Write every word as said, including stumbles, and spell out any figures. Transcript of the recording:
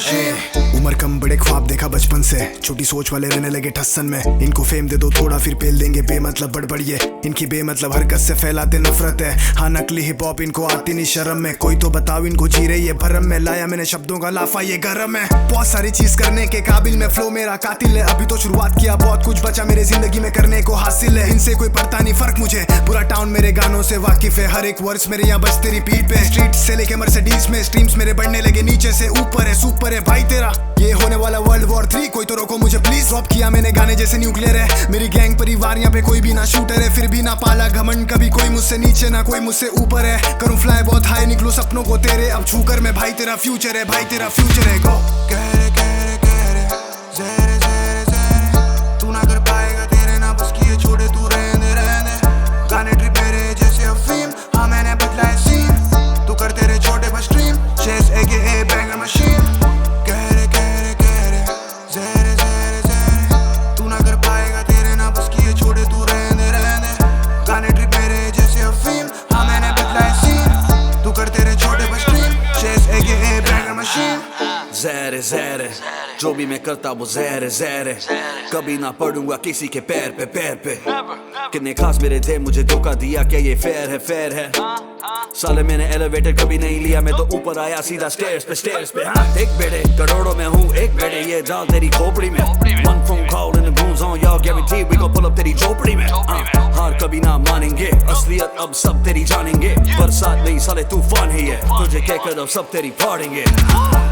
उम्र कम बड़े ख्वाब देखा बचपन से, छोटी सोच वाले रहने लगे ठस्सन में। इनको फेम दे दो थोड़ा फिर पेल देंगे बेमतलब बड़बड़िए। इनकी बेमतलब हरकत से फैलाते नफरत है। हाँ नकली हिप हॉप इनको आती नहीं शर्म में। कोई तो बताओ इनको जी रही है भरम में। लाया मैंने शब्दों का लाफा ये गरम है। बहुत सारी चीज करने के काबिल में फ्लो मेरा कातिल है। अभी तो शुरुआत किया बहुत कुछ बचा मेरे जिंदगी में करने को हासिल है। इनसे कोई पड़ता नहीं फर्क मुझे, पूरा टाउन मेरे गानों से वाकिफ है। हर एक वर्ड्स मेरे यहाँ बजते रिपीट पे। स्ट्रीट से लेके मर्सिडीज में स्ट्रीम्स मेरे बढ़ने लगे नीचे से ऊपर है। सुपर है भाई तेरा ये होने वाला वर्ल्ड वॉर थ्री। कोई तो रोको मुझे प्लीज। ड्रॉप किया मैंने गाने जैसे न्यूक्लियर है। मेरी गैंग परिवार यहाँ पे कोई भी ना शूटर है। फिर भी ना पाला घमंड कभी कोई मुझसे नीचे ना कोई मुझसे ऊपर है। करूँ फ्लाई बहुत हाई निकलो सपनों को तेरे अब छू कर मैं। भाई तेरा फ्यूचर है, भाई तेरा फ्यूचर है। गो कहरे कहरे कहरे ज़हरे ज़हरे ज़हरे तू ना कर पाएगा तेरे ना बस किए छोड़े तू रहने रहने। गाने ट्रिप मेरे जैसे अफीम हाँ मैंने बदला है सीन। तू कर तेरे छोटे बस स्ट्रीम शेस ए के ए बैंगर मशीन। कहरे कहरे कहरे ज़हरे ज़हरे ज़हरे तू ना कर पाएगा तेरे ना बस किए छोड़े तू रहने रहने। गाने ट्रिप मेरे जैसे अफीम हाँ मैंने बदला है सीन। तू कर तेरे छोटे बस स्ट्रीम शेस ए के ए बैंगर मशीन। ज़हरे ज़हरे जो भी मैं करता वो ज़हरे ज़हरे। कभी ना पड़ूंगा किसी के पैर पे पैर पे। कितने खास मेरे थे मुझे धोखा दिया क्या ये फेयर है फेयर है। साले मैंने एलिवेटर कभी नहीं लिया मैं तो ऊपर आया सीधा स्टेयर्स पे स्टेयर्स पे। हाँ एक बेड़े करोड़ों में हूँ एक बेड़े ये डाल तेरी खोपड़ी में। One phone call and the goons on y'all guaranteed we gon' pull up तेरी झोपड़ी में। हार कभी ना मानेंगे असलियत अब सब तेरी जानेंगे। बरसात नहीं साले तूफान ही है तुझे कहकर अब सब तेरी फाड़ेंगे।